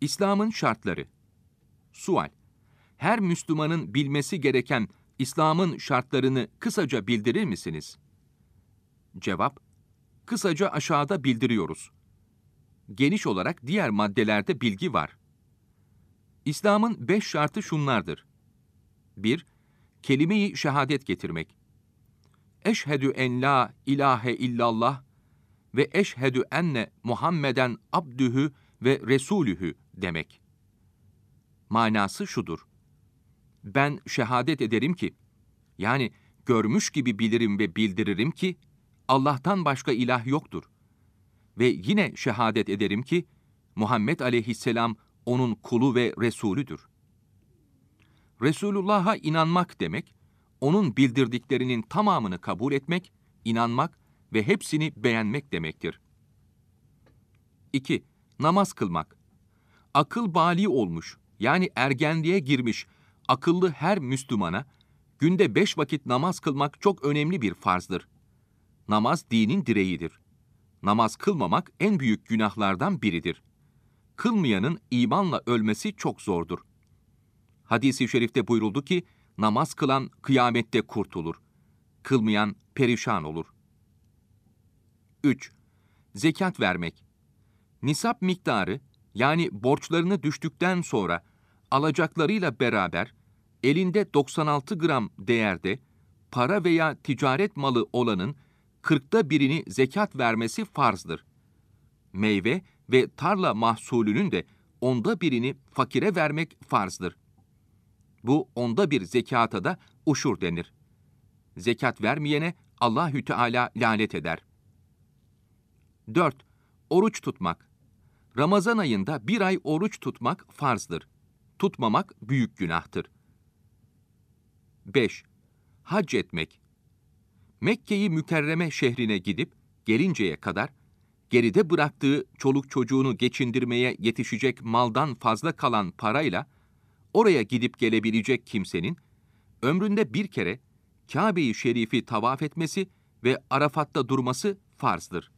İslam'ın şartları. Sual: Her Müslümanın bilmesi gereken İslam'ın şartlarını kısaca bildirir misiniz? Cevap: Kısaca aşağıda bildiriyoruz. Geniş olarak diğer maddelerde bilgi var. İslam'ın 5 şartı şunlardır. 1. Kelime-i şehadet getirmek. Eşhedü en la ilahe illallah ve eşhedü enne Muhammeden abdühü ve resulühü demek. Manası şudur: Ben şehadet ederim ki, yani görmüş gibi bilirim ve bildiririm ki, Allah'tan başka ilah yoktur. Ve yine şehadet ederim ki, Muhammed aleyhisselam onun kulu ve Resulüdür. Resulullah'a inanmak demek, onun bildirdiklerinin tamamını kabul etmek, inanmak ve hepsini beğenmek demektir. 2. Namaz kılmak. Akıl bâli olmuş, yani ergenliğe girmiş, akıllı her Müslümana, günde 5 vakit namaz kılmak çok önemli bir farzdır. Namaz dinin direğidir. Namaz kılmamak en büyük günahlardan biridir. Kılmayanın imanla ölmesi çok zordur. Hadis-i şerifte buyuruldu ki, namaz kılan kıyamette kurtulur. Kılmayan perişan olur. 3. Zekat vermek. Nisap miktarı, yani borçlarını düştükten sonra alacaklarıyla beraber elinde 96 gram değerde para veya ticaret malı olanın 40'ta birini zekat vermesi farzdır. Meyve ve tarla mahsulünün de 10'da birini fakire vermek farzdır. Bu 10'da bir zekata da uşur denir. Zekat vermeyene Allahü Teala lanet eder. 4. Oruç tutmak. Ramazan ayında 1 ay oruç tutmak farzdır. Tutmamak büyük günahtır. 5. Hac etmek. Mekke-i Mükerreme şehrine gidip gelinceye kadar, geride bıraktığı çoluk çocuğunu geçindirmeye yetişecek maldan fazla kalan parayla, oraya gidip gelebilecek kimsenin, ömründe bir kere Kâbe-i Şerif'i tavaf etmesi ve Arafat'ta durması farzdır.